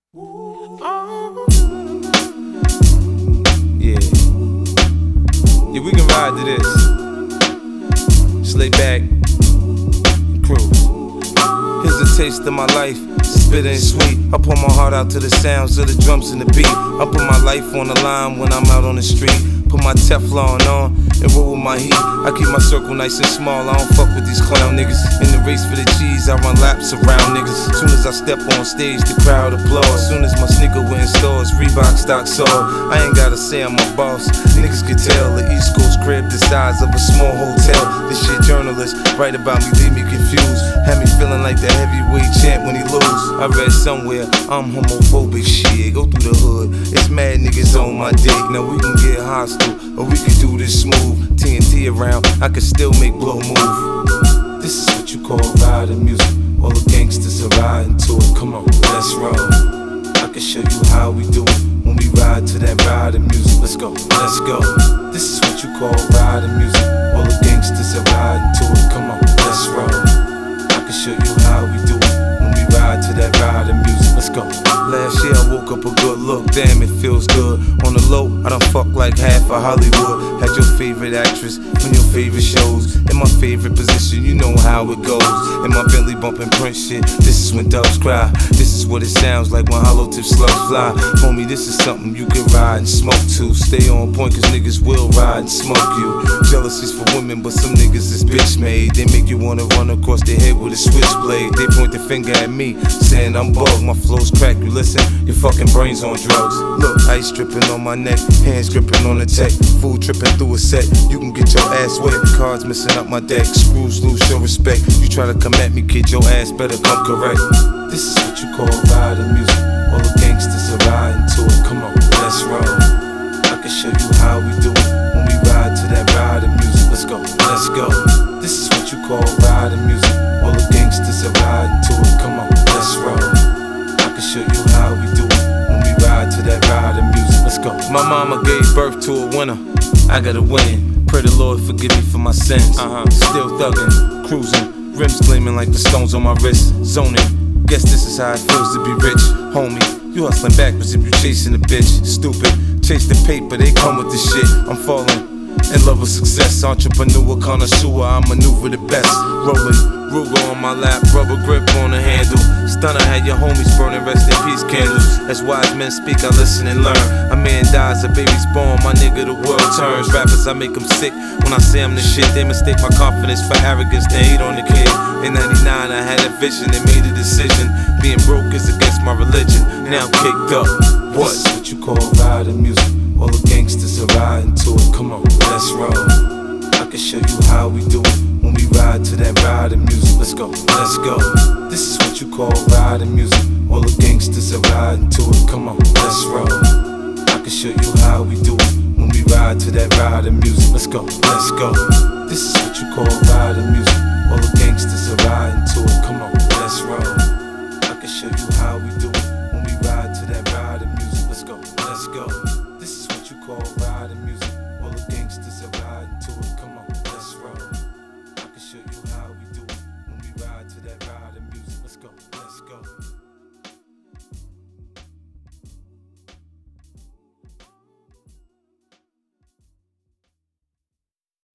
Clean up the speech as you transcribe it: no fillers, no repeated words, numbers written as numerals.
Yeah, we can ride to this. Just lay back and cruise. Here's a taste of my life, bitter and sweet. I pour my heart out to the sounds of the drums and the beat. I put my life on the line when I'm out on the street. Put my Teflon on and roll with my heat. I keep my circle nice and small, I don't fuck with these clown niggas. In the race for the cheese, I run laps around niggas. Soon as I step on stage, the crowd applauds. Soon as my sneaker went in stores, Reebok stock sold. I ain't gotta say I'm a boss, niggas can tell. The East Coast crib the size of a small hotel. This shit journalists write about me, leave me confused. Had me feeling like the heavyweight champ when he lose. I read somewhere, I'm homophobic, shit. Go through the hood, it's mad niggas on my dick. Now we can get hostile, or we can do this smooth. TNT around, I can still make blow move. This is what you call riding music. All the gangsters are riding to it. Come on, let's roll. I can show you how we do it when we ride to that riding music. Let's go, let's go. This is what you call riding music. All the gangsters are riding to it. Come on, let's roll. I can show you how we do it when we ride to that riding music. Let's go. Last year I woke up a good look, damn it feels good. On the low, I done fucked like half of Hollywood. Had your favorite actress on your favorite shows. In my favorite position, you know how it goes. In my Bentley bumping Prince shit, this is when doves cry. This is what it sounds like when hollow tip slugs fly. Homie, this is something you can ride and smoke to. Stay on point cause niggas will ride and smoke you. Jealousy's for women, but some niggas is bitch made. They make you wanna run across their head with a switchblade. They point the finger at me, saying I'm bugged. My flow's crack, you listen, your fucking brain's on drugs. Look, ice dripping on my neck, hands gripping on the tech. Food tripping through a set, you can get your ass wet. Cards missing up my deck, screws loose, show respect. You try to come at me, kid, your ass better come correct. This is what you call riding music. All the gangsters are riding to it. Come on, let's roll. I can show you how we do it when we ride to that riding music. Let's go, let's go. This is what you call riding music. All the gangsters are riding to it. Come on, let's roll. I can show you how we do it when we ride to that riding music. Let's go. My mama gave birth to a winner. I gotta win. Pray the Lord forgive me for my sins. Still thuggin', cruising, rims gleaming like the stones on my wrist. Zoning, guess this is how it feels to be rich. Homie, you hustling backwards if you chasing a bitch. Stupid, chase the paper, they come with the shit. I'm falling in love with success. Entrepreneur, connoisseur, I maneuver the best. Rolling, Ruger on my lap, rubber grip on the handle. Stunner had your homies burning rest in peace candles. As wise men speak, I listen and learn. A man dies, a baby's born, my nigga, the world turns. Rappers, I make them sick when I say I'm the shit. They mistake my confidence for arrogance, they hate on the kid. In 99, I had a vision and made a decision. Being broke is against my religion, now I'm kicked up. What? This is what you call riding music. All the gangsters are riding to it. Come on, let's roll. I can show you how we do it when we ride to that riding music. Let's go, let's go. This is what you call riding music. All the gangsters are riding to it. Come on, let's roll. I can show you how we do it when we ride to that riding music. Let's go, let's go. This is what you call riding music. All the gangsters are riding